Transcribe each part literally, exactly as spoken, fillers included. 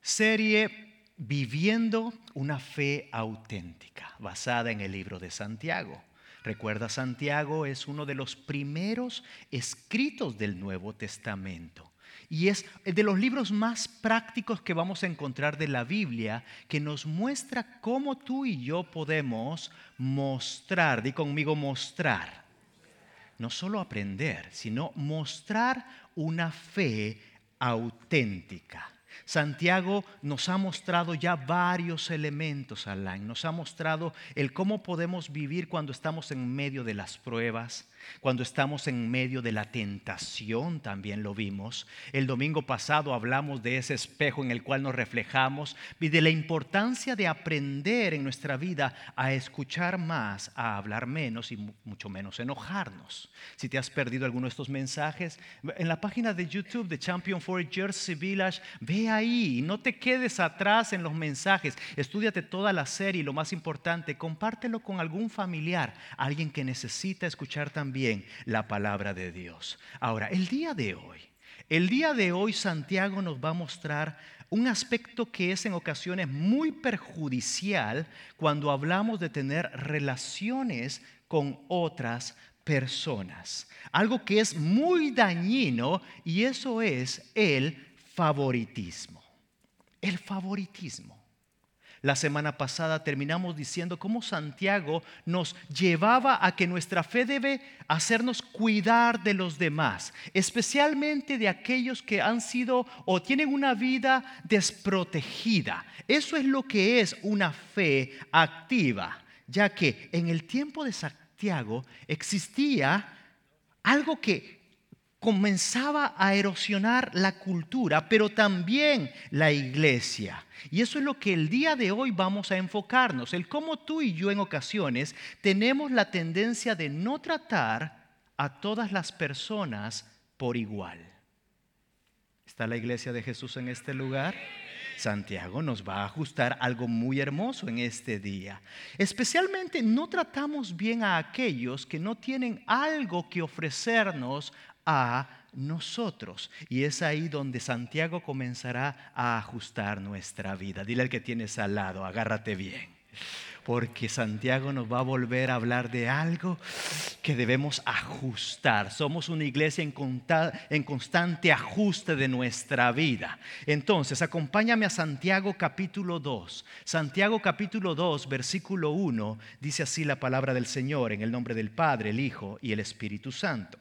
Serie Viviendo una fe auténtica, basada en el libro de Santiago. Recuerda, Santiago es uno de los primeros escritos del Nuevo Testamento. Y es de los libros más prácticos que vamos a encontrar de la Biblia, que nos muestra cómo tú y yo podemos mostrar, di conmigo mostrar, no solo aprender, sino mostrar una fe auténtica. Santiago nos ha mostrado ya varios elementos, Alain. Nos ha mostrado el cómo podemos vivir cuando estamos en medio de las pruebas, cuando estamos en medio de la tentación, también lo vimos. El domingo pasado hablamos de ese espejo en el cual nos reflejamos y de la importancia de aprender en nuestra vida a escuchar más, a hablar menos y mucho menos enojarnos. Si te has perdido alguno de estos mensajes, en la página de YouTube de Champion for Jersey Village, ve ahí, no te quedes atrás en los mensajes, estúdiate toda la serie y lo más importante, compártelo con algún familiar, alguien que necesita escuchar también la palabra de Dios. Ahora, el día de hoy, el día de hoy Santiago nos va a mostrar un aspecto que es en ocasiones muy perjudicial cuando hablamos de tener relaciones con otras personas. Algo que es muy dañino y eso es el favoritismo. El favoritismo. La semana pasada terminamos diciendo cómo Santiago nos llevaba a que nuestra fe debe hacernos cuidar de los demás, especialmente de aquellos que han sido o tienen una vida desprotegida. Eso es lo que es una fe activa, ya que en el tiempo de Santiago existía algo que comenzaba a erosionar la cultura, pero también la iglesia. Y eso es lo que el día de hoy vamos a enfocarnos, el cómo tú y yo en ocasiones tenemos la tendencia de no tratar a todas las personas por igual. ¿Está la iglesia de Jesús en este lugar? Santiago nos va a ajustar algo muy hermoso en este día. Especialmente no tratamos bien a aquellos que no tienen algo que ofrecernos a nosotros. Y es ahí donde Santiago comenzará a ajustar nuestra vida. Dile al que tienes al lado, agárrate bien. Porque Santiago nos va a volver a hablar de algo que debemos ajustar. Somos una iglesia en, conta- en constante ajuste de nuestra vida. Entonces, acompáñame a Santiago capítulo dos. Santiago capítulo dos, versículo uno, dice así la palabra del Señor en el nombre del Padre, el Hijo y el Espíritu Santo.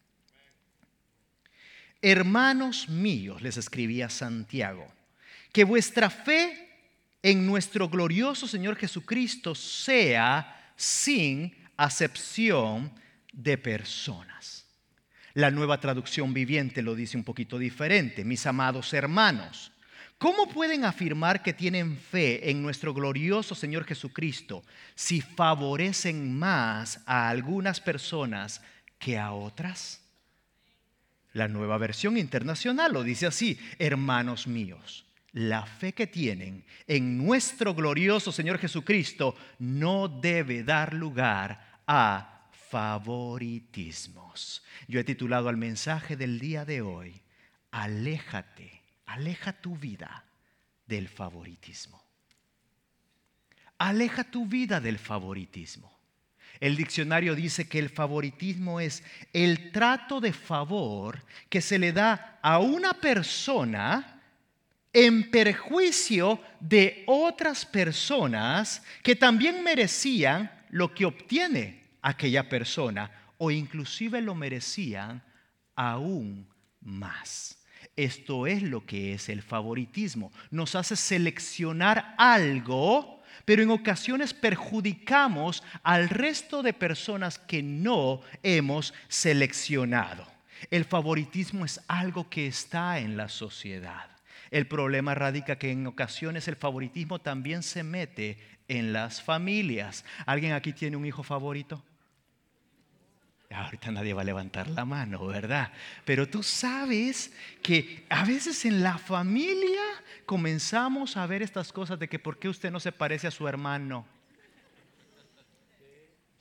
Hermanos míos, les escribía Santiago, que vuestra fe en nuestro glorioso Señor Jesucristo sea sin acepción de personas. La Nueva Traducción Viviente lo dice un poquito diferente. Mis amados hermanos, ¿cómo pueden afirmar que tienen fe en nuestro glorioso Señor Jesucristo si favorecen más a algunas personas que a otras? La Nueva Versión Internacional lo dice así: hermanos míos, la fe que tienen en nuestro glorioso Señor Jesucristo no debe dar lugar a favoritismos. Yo he titulado al mensaje del día de hoy: aléjate, aleja tu vida del favoritismo. Aleja tu vida del favoritismo. El diccionario dice que el favoritismo es el trato de favor que se le da a una persona en perjuicio de otras personas que también merecían lo que obtiene aquella persona o inclusive lo merecían aún más. Esto es lo que es el favoritismo. Nos hace seleccionar algo, pero en ocasiones perjudicamos al resto de personas que no hemos seleccionado. El favoritismo es algo que está en la sociedad. El problema radica que en ocasiones el favoritismo también se mete en las familias. ¿Alguien aquí tiene un hijo favorito? Ahorita nadie va a levantar la mano, ¿verdad? Pero tú sabes que a veces en la familia comenzamos a ver estas cosas de que ¿por qué usted no se parece a su hermano?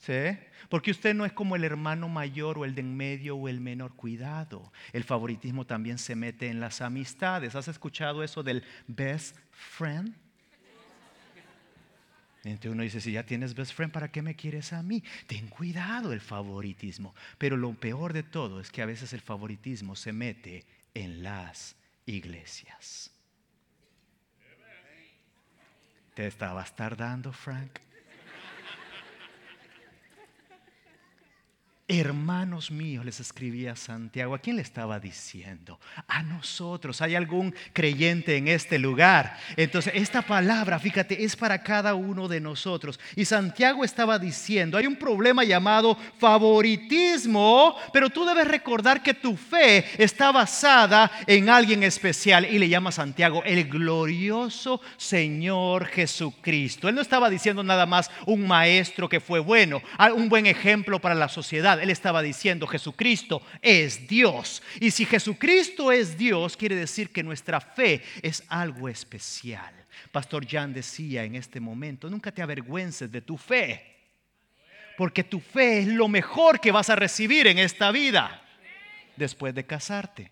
¿Sí? Porque usted no es como el hermano mayor o el de en medio o el menor. Cuidado. El favoritismo también se mete en las amistades. ¿Has escuchado eso del best friend? Entonces uno dice, si ya tienes best friend, ¿para qué me quieres a mí? Ten cuidado el favoritismo. Pero lo peor de todo es que a veces el favoritismo se mete en las iglesias. ¿Te estabas tardando, Frank? Hermanos míos, les escribía Santiago. ¿A quién le estaba diciendo? A nosotros. ¿Hay algún creyente en este lugar? Entonces, esta palabra, fíjate, es para cada uno de nosotros. Y Santiago estaba diciendo, hay un problema llamado favoritismo, pero tú debes recordar que tu fe está basada en alguien especial. Y le llama a Santiago el glorioso Señor Jesucristo. Él no estaba diciendo nada más un maestro que fue bueno, un buen ejemplo para la sociedad. Él estaba diciendo, Jesucristo es Dios. Y si Jesucristo es Dios, quiere decir que nuestra fe es algo especial. Pastor Jan decía en este momento, nunca te avergüences de tu fe, porque tu fe es lo mejor que vas a recibir en esta vida después de casarte.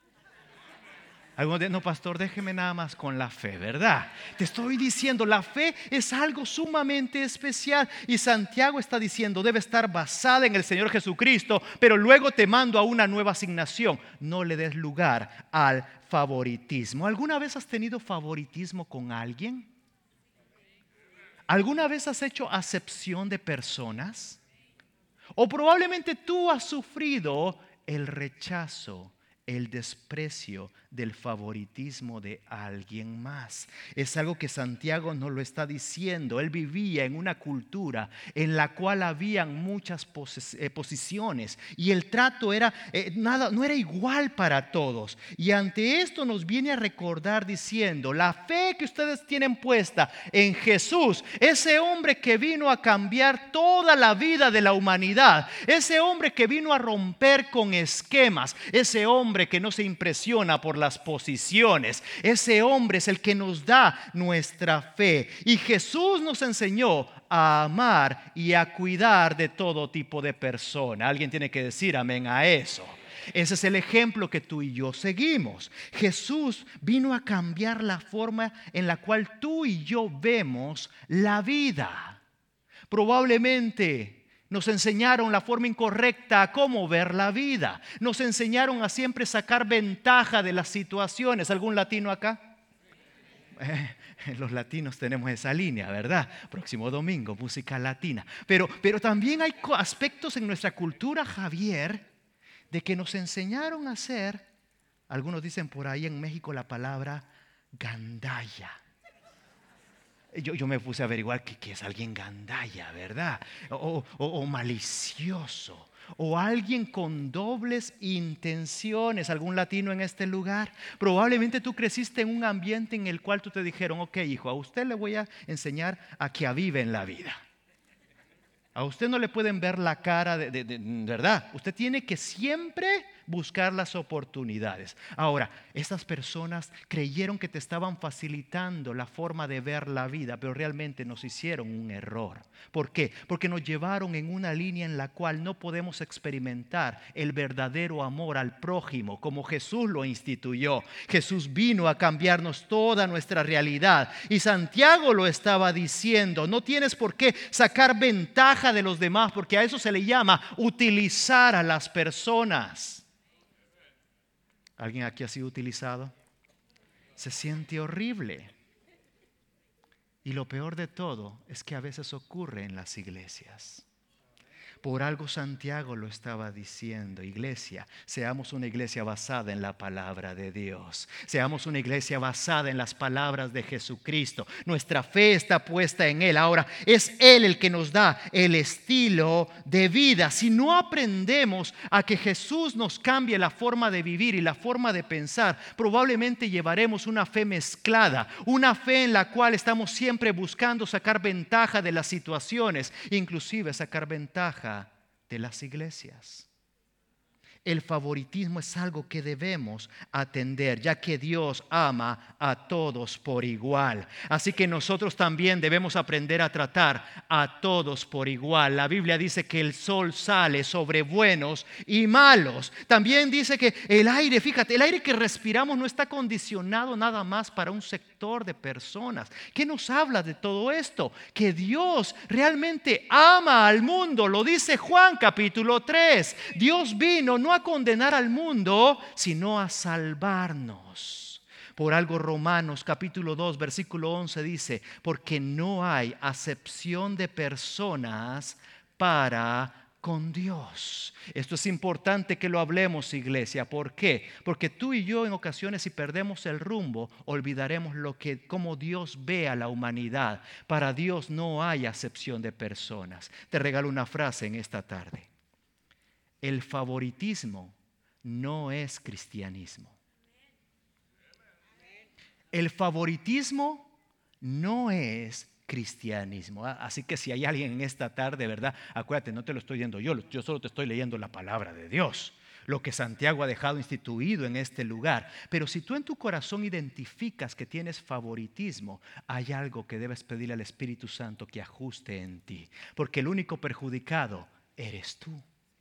Algunos dicen, no, pastor, déjeme nada más con la fe, ¿verdad? Te estoy diciendo, la fe es algo sumamente especial. Y Santiago está diciendo, debe estar basada en el Señor Jesucristo, pero luego te mando a una nueva asignación. No le des lugar al favoritismo. ¿Alguna vez has tenido favoritismo con alguien? ¿Alguna vez has hecho acepción de personas? O probablemente tú has sufrido el rechazo, el desprecio del favoritismo de alguien más. Es algo que Santiago nos lo está diciendo. Él vivía en una cultura en la cual habían muchas pos- eh, posiciones y el trato era eh, nada, no era igual para todos. Y ante esto nos viene a recordar diciendo, la fe que ustedes tienen puesta en Jesús, ese hombre que vino a cambiar toda la vida de la humanidad, ese hombre que vino a romper con esquemas, ese hombre que no se impresiona por las posiciones, ese hombre es el que nos da nuestra fe. Y Jesús nos enseñó a amar y a cuidar de todo tipo de persona. Alguien tiene que decir amén a eso. Ese es el ejemplo que tú y yo seguimos. Jesús vino a cambiar la forma en la cual tú y yo vemos la vida. Probablemente nos enseñaron la forma incorrecta a cómo ver la vida. Nos enseñaron a siempre sacar ventaja de las situaciones. ¿Algún latino acá? Eh, los latinos tenemos esa línea, ¿verdad? Próximo domingo, música latina. Pero, pero también hay aspectos en nuestra cultura, Javier, de que nos enseñaron a hacer, algunos dicen por ahí en México la palabra gandalla. Yo, yo me puse a averiguar que, que es alguien gandalla, ¿verdad? O, o, o malicioso. O alguien con dobles intenciones. ¿Algún latino en este lugar? Probablemente tú creciste en un ambiente en el cual tú te dijeron, ok, hijo, a usted le voy a enseñar a que avive en la vida. A usted no le pueden ver la cara de, de, de verdad. Usted tiene que siempre buscar las oportunidades. Ahora, estas personas creyeron que te estaban facilitando la forma de ver la vida, pero realmente nos hicieron un error. ¿Por qué? Porque nos llevaron en una línea en la cual no podemos experimentar el verdadero amor al prójimo como Jesús lo instituyó. Jesús vino a cambiarnos toda nuestra realidad. Y Santiago lo estaba diciendo, no tienes por qué sacar ventaja de los demás, porque a eso se le llama utilizar a las personas. ¿Alguien aquí ha sido utilizado? Se siente horrible. Y lo peor de todo es que a veces ocurre en las iglesias. Por algo Santiago lo estaba diciendo, iglesia, seamos una iglesia basada en la palabra de Dios. Seamos una iglesia basada en las palabras de Jesucristo. Nuestra fe está puesta en Él. Ahora, es Él el que nos da el estilo de vida. Si no aprendemos a que Jesús nos cambie la forma de vivir y la forma de pensar, probablemente llevaremos una fe mezclada, una fe en la cual estamos siempre buscando sacar ventaja de las situaciones, inclusive sacar ventaja de las iglesias. El favoritismo es algo que debemos atender, ya que Dios ama a todos por igual. Así que nosotros también debemos aprender a tratar a todos por igual. La Biblia dice que el sol sale sobre buenos y malos. También dice que el aire, fíjate, el aire que respiramos no está condicionado nada más para un sector de personas. ¿Qué nos habla de todo esto? Que Dios realmente ama al mundo. Lo dice Juan capítulo tres. Dios vino no a condenar al mundo, sino a salvarnos. Por algo Romanos capítulo dos versículo once dice: porque no hay acepción de personas para con Dios. Esto es importante que lo hablemos, iglesia. ¿Por qué? Porque tú y yo en ocasiones, si perdemos el rumbo, olvidaremos lo que, cómo Dios ve a la humanidad. Para Dios no hay acepción de personas. Te regalo una frase en esta tarde. El favoritismo no es cristianismo. El favoritismo no es cristianismo. Así que si hay alguien en esta tarde, ¿verdad? Acuérdate, no te lo estoy leyendo yo, yo solo te estoy leyendo la palabra de Dios, lo que Santiago ha dejado instituido en este lugar. Pero si tú en tu corazón identificas que tienes favoritismo, hay algo que debes pedirle al Espíritu Santo que ajuste en ti, porque el único perjudicado eres tú.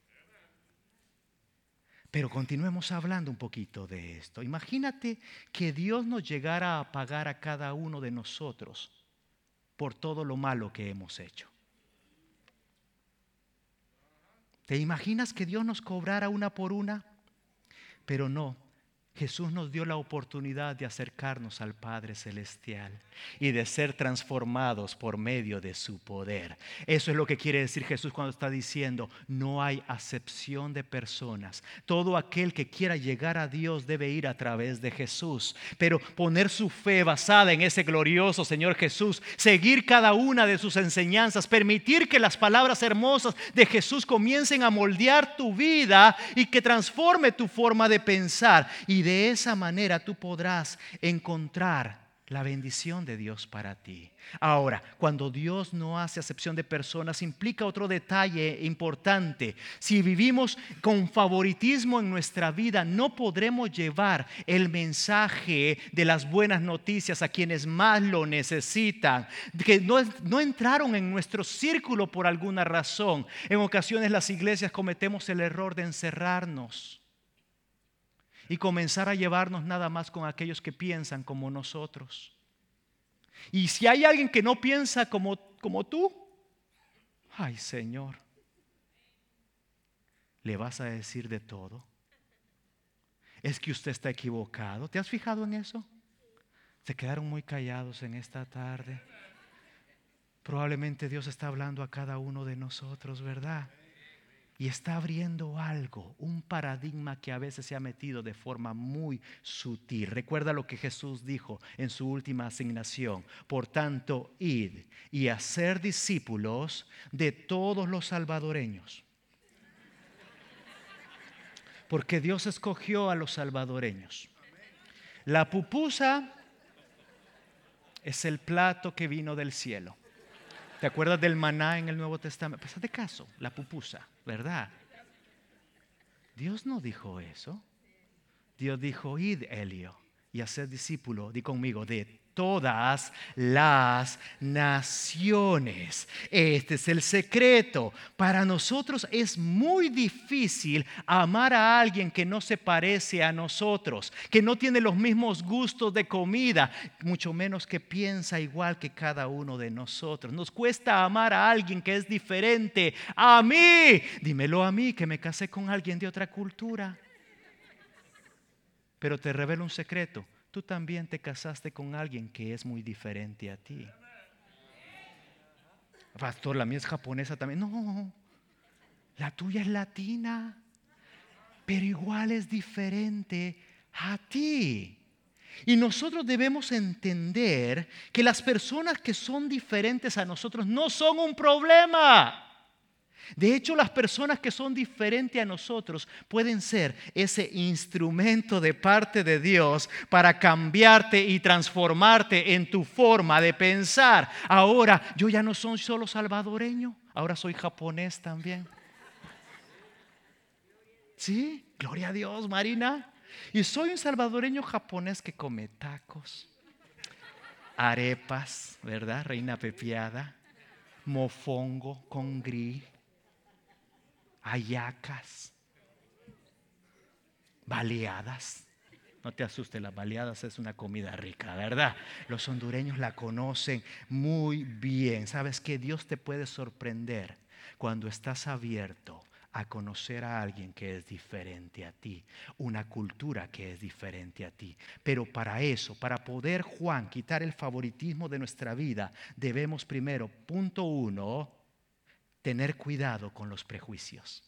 Pero continuemos hablando un poquito de esto. Imagínate que Dios nos llegara a pagar a cada uno de nosotros por todo lo malo que hemos hecho. ¿Te imaginas que Dios nos cobrara una por una? Pero no. Jesús nos dio la oportunidad de acercarnos al Padre Celestial y de ser transformados por medio de su poder. Eso es lo que quiere decir Jesús cuando está diciendo: no hay acepción de personas. Todo aquel que quiera llegar a Dios debe ir a través de Jesús. Pero poner su fe basada en ese glorioso Señor Jesús, seguir cada una de sus enseñanzas, permitir que las palabras hermosas de Jesús comiencen a moldear tu vida y que transforme tu forma de pensar. Y de esa manera tú podrás encontrar la bendición de Dios para ti. Ahora, cuando Dios no hace acepción de personas, implica otro detalle importante. Si vivimos con favoritismo en nuestra vida, no podremos llevar el mensaje de las buenas noticias a quienes más lo necesitan, que no, no entraron en nuestro círculo por alguna razón. En ocasiones las iglesias cometemos el error de encerrarnos y comenzar a llevarnos nada más con aquellos que piensan como nosotros. Y si hay alguien que no piensa como, como tú, ay Señor, ¿le vas a decir de todo? Es que usted está equivocado. ¿Te has fijado en eso? Se quedaron muy callados en esta tarde. Probablemente Dios está hablando a cada uno de nosotros, ¿verdad? Y está abriendo algo, un paradigma que a veces se ha metido de forma muy sutil. Recuerda lo que Jesús dijo en su última asignación: por tanto, id y hacer discípulos de todos los salvadoreños. Porque Dios escogió a los salvadoreños. La pupusa es el plato que vino del cielo. ¿Te acuerdas del maná en el Nuevo Testamento? Pues haz de caso, la pupusa, ¿verdad? Dios no dijo eso. Dios dijo: id, Elio, y haced discípulo, di conmigo, de todas las naciones. Este es el secreto. Para nosotros es muy difícil amar a alguien que no se parece a nosotros, que no tiene los mismos gustos de comida, mucho menos que piensa igual que cada uno de nosotros. Nos cuesta amar a alguien que es diferente a mí. Dímelo a mí, que me casé con alguien de otra cultura. Pero te revelo un secreto: tú también te casaste con alguien que es muy diferente a ti. Pastor, la mía es japonesa también. No, la tuya es latina, pero igual es diferente a ti. Y nosotros debemos entender que las personas que son diferentes a nosotros no son un problema. De hecho, las personas que son diferentes a nosotros pueden ser ese instrumento de parte de Dios para cambiarte y transformarte en tu forma de pensar. Ahora, yo ya no soy solo salvadoreño, ahora soy japonés también. Sí, gloria a Dios, Marina. Y soy un salvadoreño japonés que come tacos, arepas, ¿verdad? Reina pepiada, mofongo con gris, hallacas, baleadas. No te asustes, las baleadas es una comida rica, ¿verdad? Los hondureños la conocen muy bien. ¿Sabes qué? Dios te puede sorprender cuando estás abierto a conocer a alguien que es diferente a ti, una cultura que es diferente a ti. Pero para eso, para poder, Juan, quitar el favoritismo de nuestra vida, debemos primero, punto uno, tener cuidado con los prejuicios.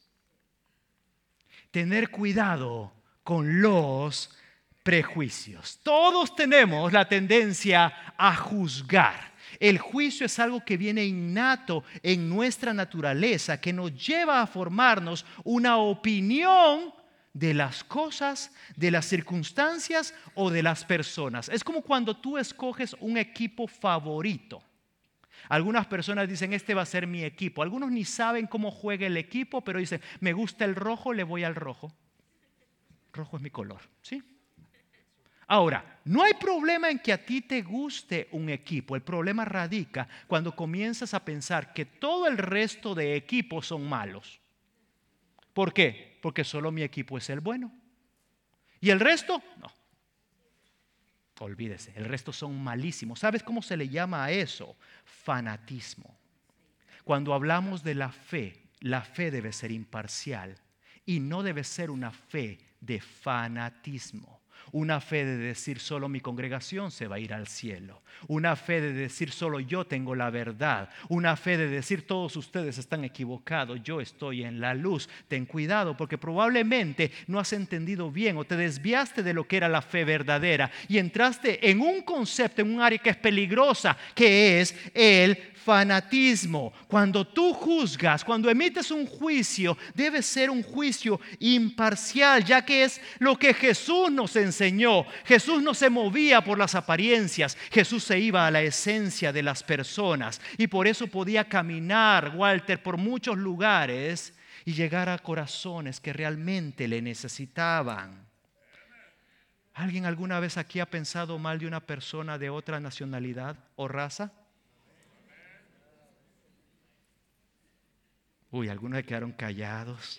Tener cuidado con los prejuicios. Todos tenemos la tendencia a juzgar. El juicio es algo que viene innato en nuestra naturaleza, que nos lleva a formarnos una opinión de las cosas, de las circunstancias o de las personas. Es como cuando tú escoges un equipo favorito. Algunas personas dicen, este va a ser mi equipo. Algunos ni saben cómo juega el equipo, pero dicen, me gusta el rojo, le voy al rojo. Rojo es mi color, ¿sí? Ahora, no hay problema en que a ti te guste un equipo. El problema radica cuando comienzas a pensar que todo el resto de equipos son malos. ¿Por qué? Porque solo mi equipo es el bueno. ¿Y el resto? No. Olvídese, el resto son malísimos. ¿Sabes cómo se le llama a eso? Fanatismo. Cuando hablamos de la fe, la fe debe ser imparcial y no debe ser una fe de fanatismo. Una fe de decir solo mi congregación se va a ir al cielo. Una fe de decir solo yo tengo la verdad. Una fe de decir todos ustedes están equivocados, yo estoy en la luz. Ten cuidado porque probablemente no has entendido bien o te desviaste de lo que era la fe verdadera y entraste en un concepto, en un área que es peligrosa, que es el fanatismo. Cuando tú juzgas, cuando emites un juicio, debe ser un juicio imparcial, ya que es lo que Jesús nos enseñó. Jesús no se movía por las apariencias, Jesús se iba a la esencia de las personas y por eso podía caminar, Walter, por muchos lugares y llegar a corazones que realmente le necesitaban. ¿Alguien alguna vez aquí ha pensado mal de una persona de otra nacionalidad o raza? Uy, algunos se quedaron callados.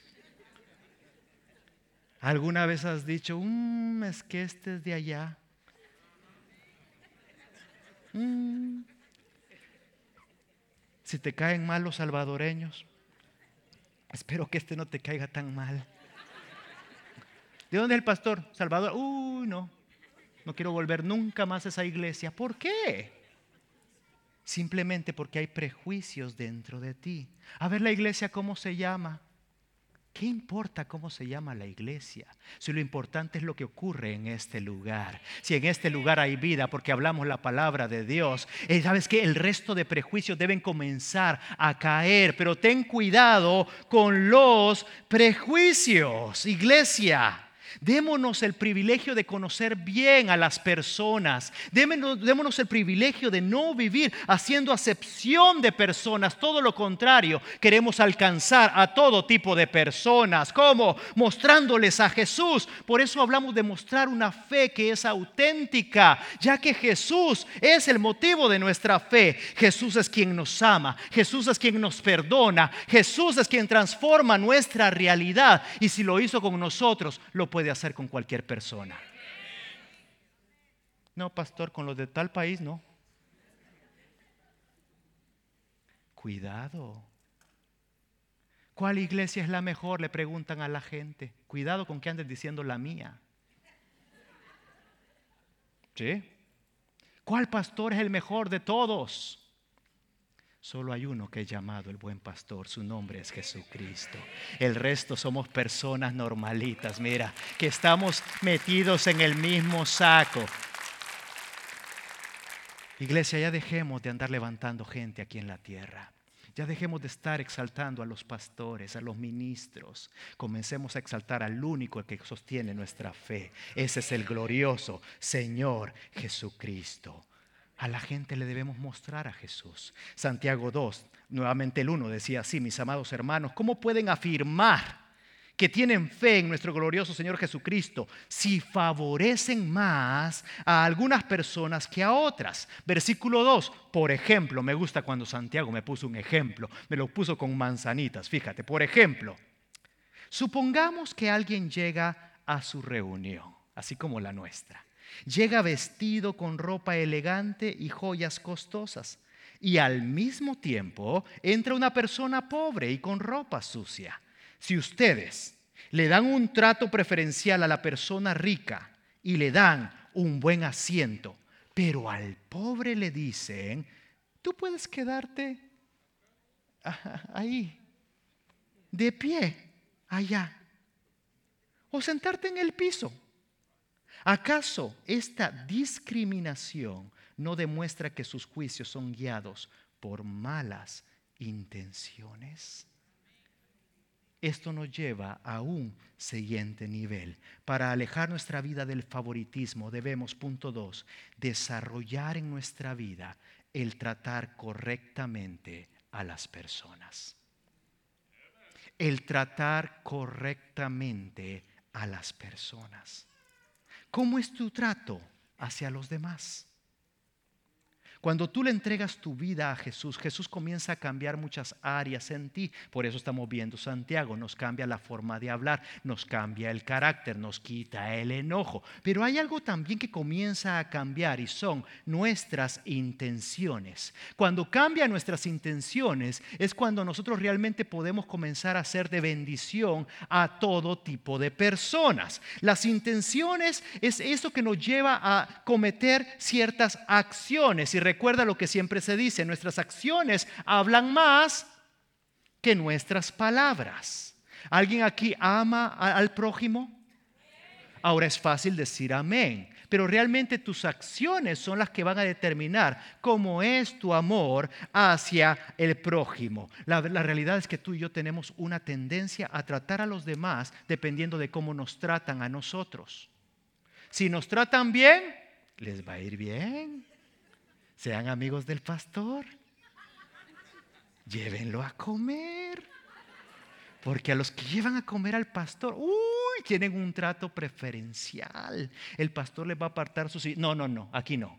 ¿Alguna vez has dicho, mmm, es que este es de allá? Mm. Si te caen mal los salvadoreños, espero que este no te caiga tan mal. ¿De dónde es el pastor? Salvador. Uy, no, no quiero volver nunca más a esa iglesia. ¿Por qué? Simplemente porque hay prejuicios dentro de ti. A ver la iglesia, ¿cómo se llama? ¿Qué importa cómo se llama la iglesia? Si lo importante es lo que ocurre en este lugar. Si en este lugar hay vida porque hablamos la palabra de Dios. Eh, ¿Sabes qué? El resto de prejuicios deben comenzar a caer. Pero ten cuidado con los prejuicios, iglesia. Démonos el privilegio de conocer bien a las personas. Démonos, démonos el privilegio de no vivir haciendo acepción de personas. Todo lo contrario, queremos alcanzar a todo tipo de personas. ¿Cómo? Mostrándoles a Jesús. Por eso hablamos de mostrar una fe que es auténtica, ya que Jesús es el motivo de nuestra fe. Jesús es quien nos ama. Jesús es quien nos perdona. Jesús es quien transforma nuestra realidad. Y si lo hizo con nosotros, lo puede hacer con cualquier persona. No, pastor, con los de tal país no. Cuidado. ¿Cuál iglesia es la mejor? Le preguntan a la gente. Cuidado con que andes diciendo la mía. ¿Sí? ¿Cuál pastor es el mejor de todos? Solo hay uno que es llamado el buen pastor, su nombre es Jesucristo. El resto somos personas normalitas, mira, que estamos metidos en el mismo saco. Iglesia, ya dejemos de andar levantando gente aquí en la tierra. Ya dejemos de estar exaltando a los pastores, a los ministros. Comencemos a exaltar al único que sostiene nuestra fe. Ese es el glorioso Señor Jesucristo. A la gente le debemos mostrar a Jesús. Santiago dos, nuevamente el uno decía así: mis amados hermanos, ¿cómo pueden afirmar que tienen fe en nuestro glorioso Señor Jesucristo, si favorecen más a algunas personas que a otras. Versículo dos, por ejemplo, me gusta cuando Santiago me puso un ejemplo, me lo puso con manzanitas, fíjate, por ejemplo, supongamos que alguien llega a su reunión, así como la nuestra. Llega vestido con ropa elegante y joyas costosas, y al mismo tiempo entra una persona pobre y con ropa sucia. Si ustedes le dan un trato preferencial a la persona rica y le dan un buen asiento, pero al pobre le dicen, tú puedes quedarte ahí, de pie, allá, o sentarte en el piso. ¿Acaso esta discriminación no demuestra que sus juicios son guiados por malas intenciones? Esto nos lleva a un siguiente nivel. Para alejar nuestra vida del favoritismo debemos, punto dos, desarrollar en nuestra vida el tratar correctamente a las personas. El tratar correctamente a las personas. ¿Cómo es tu trato hacia los demás? Cuando tú le entregas tu vida a Jesús, Jesús comienza a cambiar muchas áreas en ti. Por eso estamos viendo Santiago, nos cambia la forma de hablar, nos cambia el carácter, nos quita el enojo. Pero hay algo también que comienza a cambiar y son nuestras intenciones. Cuando cambian nuestras intenciones es cuando nosotros realmente podemos comenzar a ser de bendición a todo tipo de personas. Las intenciones es eso que nos lleva a cometer ciertas acciones. Y recuerda lo que siempre se dice, nuestras acciones hablan más que nuestras palabras. ¿Alguien aquí ama al prójimo? Ahora es fácil decir amén, pero realmente tus acciones son las que van a determinar cómo es tu amor hacia el prójimo. La, la realidad es que tú y yo tenemos una tendencia a tratar a los demás dependiendo de cómo nos tratan a nosotros. Si nos tratan bien, les va a ir bien. Sean amigos del pastor, llévenlo a comer, porque a los que llevan a comer al pastor, uy, tienen un trato preferencial. El pastor les va a apartar sus... No, no, no, aquí no.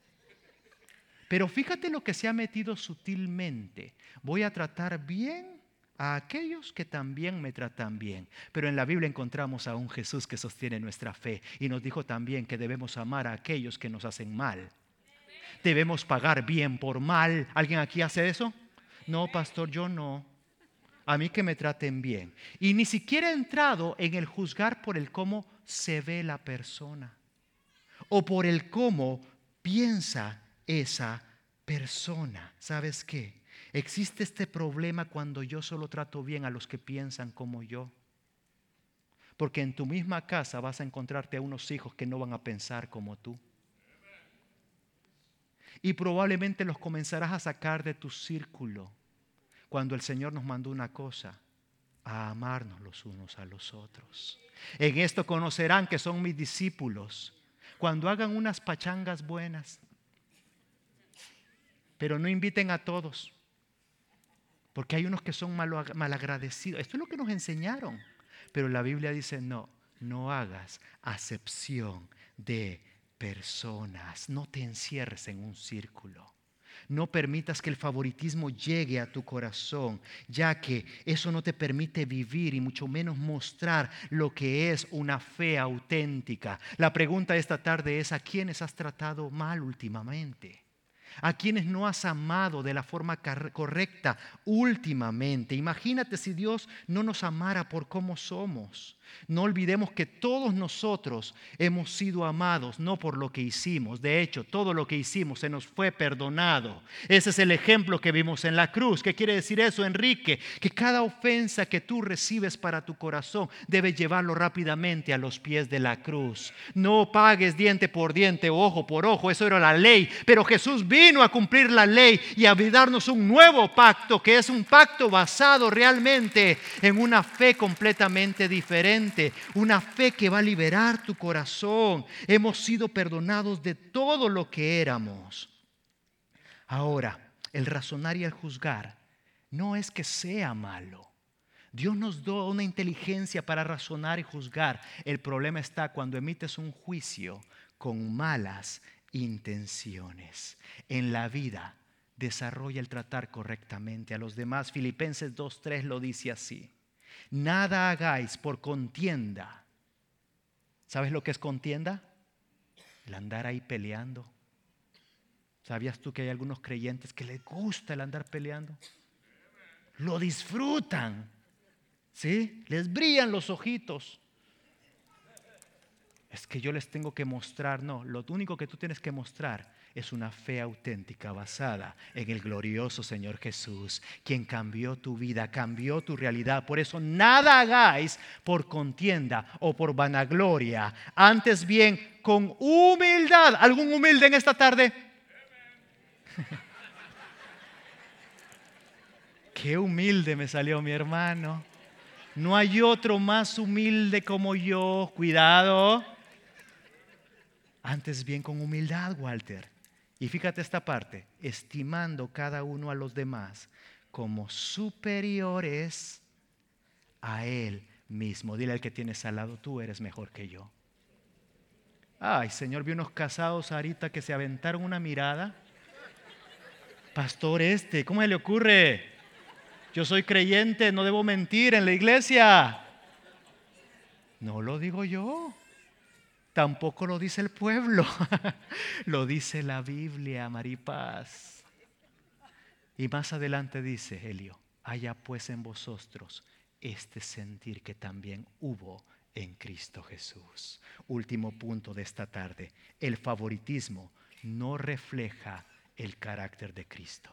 Pero fíjate lo que se ha metido sutilmente. Voy a tratar bien a aquellos que también me tratan bien. Pero en la Biblia encontramos a un Jesús que sostiene nuestra fe y nos dijo también que debemos amar a aquellos que nos hacen mal. Debemos pagar bien por mal. ¿Alguien aquí hace eso? No, pastor, yo no. A mí que me traten bien. Y ni siquiera he entrado en el juzgar por el cómo se ve la persona o por el cómo piensa esa persona. ¿Sabes qué? Existe este problema cuando yo solo trato bien a los que piensan como yo. Porque en tu misma casa vas a encontrarte a unos hijos que no van a pensar como tú. Y probablemente los comenzarás a sacar de tu círculo cuando el Señor nos mandó una cosa, a amarnos los unos a los otros. En esto conocerán que son mis discípulos cuando hagan unas pachangas buenas. Pero no inviten a todos, porque hay unos que son malagradecidos. Esto es lo que nos enseñaron. Pero la Biblia dice no, no hagas acepción de personas, no te encierres en un círculo. No permitas que el favoritismo llegue a tu corazón, ya que eso no te permite vivir y mucho menos mostrar lo que es una fe auténtica. La pregunta de esta tarde es: ¿a quiénes has tratado mal últimamente? ¿A quienes no has amado de la forma correcta últimamente? Imagínate si Dios no nos amara por cómo somos. No olvidemos que todos nosotros hemos sido amados, no por lo que hicimos. De hecho, todo lo que hicimos se nos fue perdonado. Ese es el ejemplo que vimos en la cruz. ¿Qué quiere decir eso, Enrique? Que cada ofensa que tú recibes para tu corazón debes llevarlo rápidamente a los pies de la cruz. No pagues diente por diente, ojo por ojo. Eso era la ley. Pero Jesús vino a cumplir la ley y a darnos un nuevo pacto, que es un pacto basado realmente en una fe completamente diferente. Una fe que va a liberar tu corazón. Hemos sido perdonados de todo lo que éramos. Ahora, el razonar y el juzgar no es que sea malo. Dios nos da una inteligencia para razonar y juzgar. El problema está cuando emites un juicio con malas intenciones. En la vida, desarrolla el tratar correctamente a los demás. Filipenses dos tres lo dice así: nada hagáis por contienda. ¿Sabes lo que es contienda? El andar ahí peleando. ¿Sabías tú que hay algunos creyentes que les gusta el andar peleando? Lo disfrutan, ¿sí? Les brillan los ojitos. Es que yo les tengo que mostrar. No, lo único que tú tienes que mostrar es una fe auténtica basada en el glorioso Señor Jesús, quien cambió tu vida, cambió tu realidad. Por eso nada hagáis por contienda o por vanagloria, antes bien con humildad. ¿Algún humilde en esta tarde? Qué humilde me salió mi hermano. No hay otro más humilde como yo. Cuidado. Antes bien con humildad, Walter. Y fíjate esta parte: estimando cada uno a los demás como superiores a él mismo. Dile al que tienes al lado: tú eres mejor que yo. Ay, Señor, vi unos casados ahorita que se aventaron una mirada. Pastor este, ¿cómo se le ocurre? Yo soy creyente, no debo mentir en la iglesia. No lo digo yo. Tampoco lo dice el pueblo. Lo dice la Biblia, Maripaz. Y más adelante dice Helio: haya pues en vosotros este sentir que también hubo en Cristo Jesús. Último punto de esta tarde: el favoritismo no refleja el carácter de Cristo.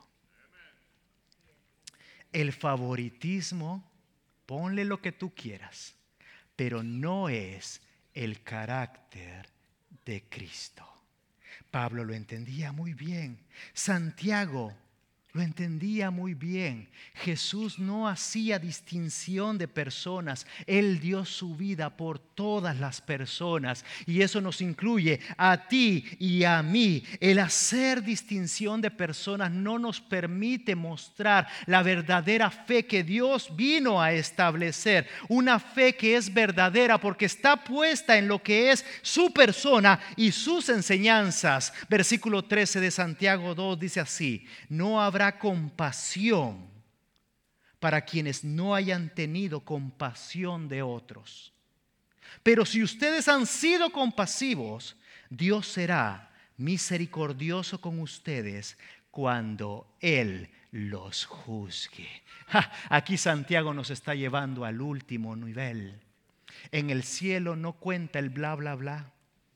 El favoritismo, ponle lo que tú quieras, pero no es el carácter de Cristo. Pablo lo entendía muy bien. Santiago lo entendía muy bien. Jesús no hacía distinción de personas. Él dio su vida por todas las personas, y eso nos incluye a ti y a mí. El hacer distinción de personas no nos permite mostrar la verdadera fe que Dios vino a establecer. Una fe que es verdadera porque está puesta en lo que es su persona y sus enseñanzas. Versículo trece de Santiago dos dice así: no habrá compasión para quienes no hayan tenido compasión de otros. Pero si ustedes han sido compasivos, Dios será misericordioso con ustedes cuando Él los juzgue. Ja, aquí Santiago nos está llevando al último nivel. En el cielo no cuenta el bla bla bla.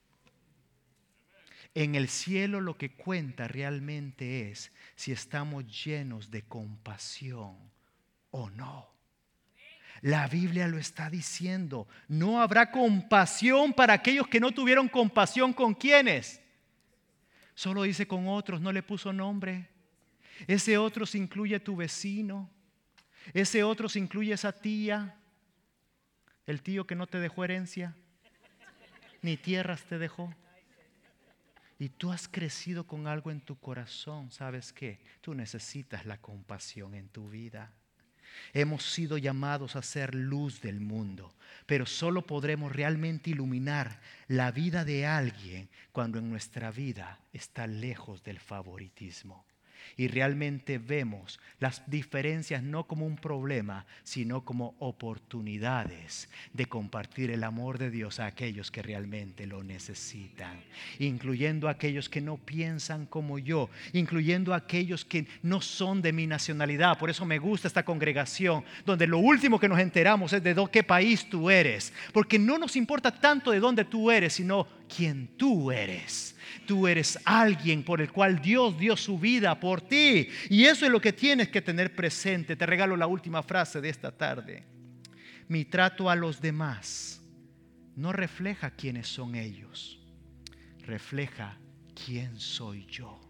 En el cielo lo que cuenta realmente es si estamos llenos de compasión o no. La Biblia lo está diciendo. No habrá compasión para aquellos que no tuvieron compasión. ¿Con quiénes? Solo dice con otros, no le puso nombre. Ese otro se incluye tu vecino. Ese otro se incluye esa tía. El tío que no te dejó herencia, ni tierras te dejó. Y tú has crecido con algo en tu corazón. ¿Sabes qué? Tú necesitas la compasión en tu vida. Hemos sido llamados a ser luz del mundo, pero solo podremos realmente iluminar la vida de alguien cuando en nuestra vida está lejos del favoritismo. Y realmente vemos las diferencias no como un problema, sino como oportunidades de compartir el amor de Dios a aquellos que realmente lo necesitan, incluyendo a aquellos que no piensan como yo, incluyendo a aquellos que no son de mi nacionalidad. Por eso me gusta esta congregación, donde lo último que nos enteramos es de qué país tú eres, porque no nos importa tanto de dónde tú eres, sino quién tú eres. Tú eres alguien por el cual Dios dio su vida por ti, y eso es lo que tienes que tener presente. Te regalo la última frase de esta tarde. Mi trato a los demás no refleja quiénes son ellos, refleja quién soy yo.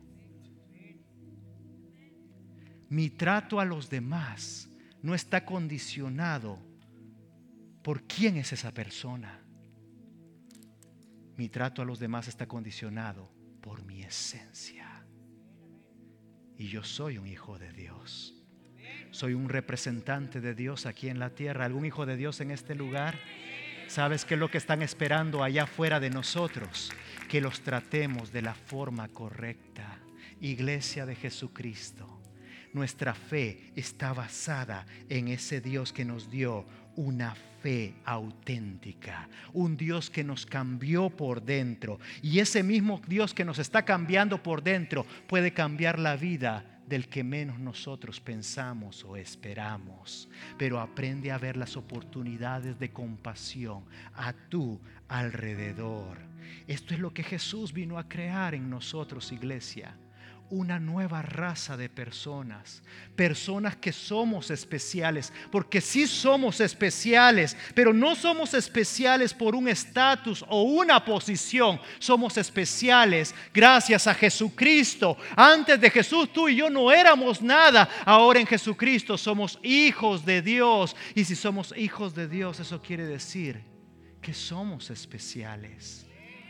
Mi trato a los demás no está condicionado por quién es esa persona. Mi trato a los demás está condicionado por mi esencia. Y yo soy un hijo de Dios. Soy un representante de Dios aquí en la tierra. ¿Algún hijo de Dios en este lugar? ¿Sabes qué es lo que están esperando allá afuera de nosotros? Que los tratemos de la forma correcta. Iglesia de Jesucristo, nuestra fe está basada en ese Dios que nos dio una fe auténtica, un Dios que nos cambió por dentro, y ese mismo Dios que nos está cambiando por dentro puede cambiar la vida del que menos nosotros pensamos o esperamos. Pero aprende a ver las oportunidades de compasión a tu alrededor. Esto es lo que Jesús vino a crear en nosotros, iglesia. Una nueva raza de personas, personas que somos especiales, porque sí somos especiales, pero no somos especiales por un estatus o una posición. Somos especiales gracias a Jesucristo. Antes de Jesús tú y yo no éramos nada. Ahora en Jesucristo somos hijos de Dios, y si somos hijos de Dios, eso quiere decir que somos especiales.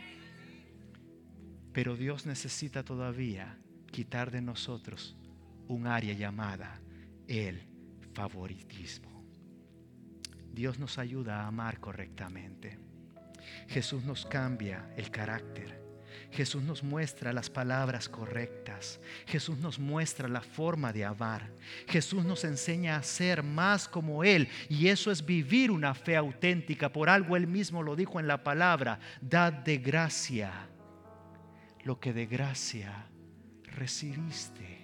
Pero Dios necesita todavía quitar de nosotros un área llamada el favoritismo. Dios nos ayuda a amar correctamente. Jesús nos cambia el carácter. Jesús nos muestra las palabras correctas. Jesús nos muestra la forma de amar. Jesús nos enseña a ser más como Él, y eso es vivir una fe auténtica. Por algo Él mismo lo dijo en la palabra: dad de gracia lo que de gracia recibiste.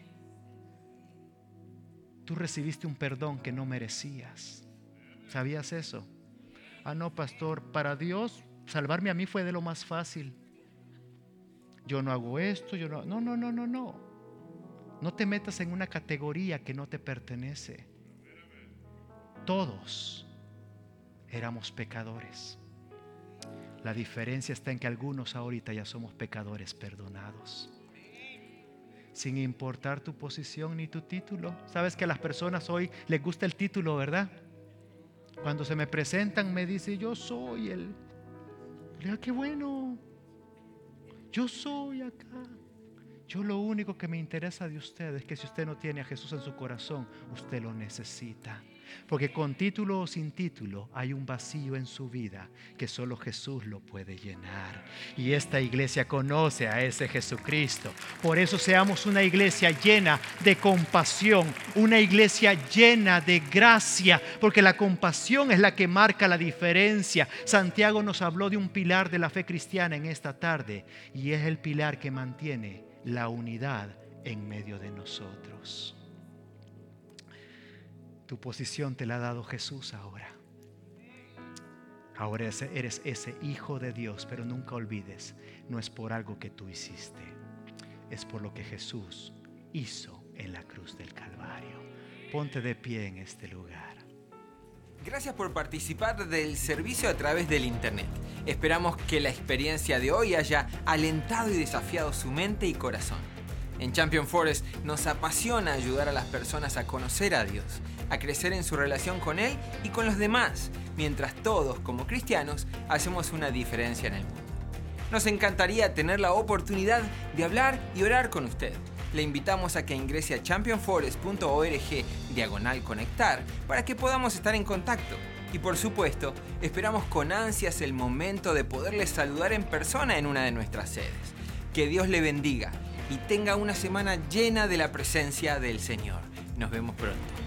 Tú recibiste un perdón que no merecías. ¿Sabías eso? Ah, no, pastor, para Dios salvarme a mí fue de lo más fácil. Yo no hago esto, yo no. No, no, no, no, no. No te metas en una categoría que no te pertenece. Todos éramos pecadores. La diferencia está en que algunos ahorita ya somos pecadores perdonados. Sin importar tu posición ni tu título. Sabes que a las personas hoy les gusta el título, ¿verdad? Cuando se me presentan me dice: yo soy el. Le digo: qué bueno, yo soy acá. Yo lo único que me interesa de usted es que si usted no tiene a Jesús en su corazón, usted lo necesita. Porque con título o sin título hay un vacío en su vida que solo Jesús lo puede llenar. Y esta iglesia conoce a ese Jesucristo. Por eso seamos una iglesia llena de compasión, una iglesia llena de gracia, porque la compasión es la que marca la diferencia. Santiago nos habló de un pilar de la fe cristiana en esta tarde, y es el pilar que mantiene la unidad en medio de nosotros. Tu posición te la ha dado Jesús ahora. Ahora eres ese hijo de Dios, pero nunca olvides, no es por algo que tú hiciste, es por lo que Jesús hizo en la cruz del Calvario. Ponte de pie en este lugar. Gracias por participar del servicio a través del internet. Esperamos que la experiencia de hoy haya alentado y desafiado su mente y corazón. En Champion Forest nos apasiona ayudar a las personas a conocer a Dios, a crecer en su relación con Él y con los demás, mientras todos, como cristianos, hacemos una diferencia en el mundo. Nos encantaría tener la oportunidad de hablar y orar con usted. Le invitamos a que ingrese a champion forest punto org diagonal conectar para que podamos estar en contacto. Y por supuesto, esperamos con ansias el momento de poderles saludar en persona en una de nuestras sedes. Que Dios le bendiga y tenga una semana llena de la presencia del Señor. Nos vemos pronto.